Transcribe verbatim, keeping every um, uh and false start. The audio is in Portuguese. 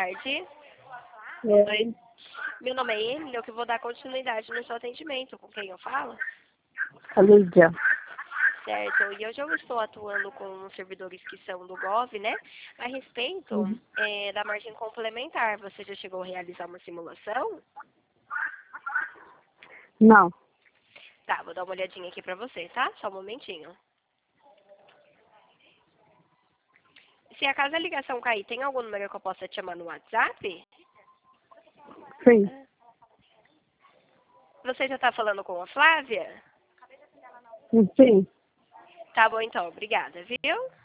tarde. Oi. Meu nome é Emily, eu que vou dar continuidade no seu atendimento. Com quem eu falo? A Lídia. Certo. E hoje eu estou atuando com servidores que são do Gov, né? A respeito Uhum. é, da margem complementar. Você já chegou a realizar uma simulação? Não. Tá, vou dar uma olhadinha aqui pra você, tá? Só um momentinho. Se acaso a ligação cair, tem algum número que eu possa te chamar no WhatsApp? Sim. Você já tá falando com a Flávia? Sim. Tá bom então, obrigada, viu?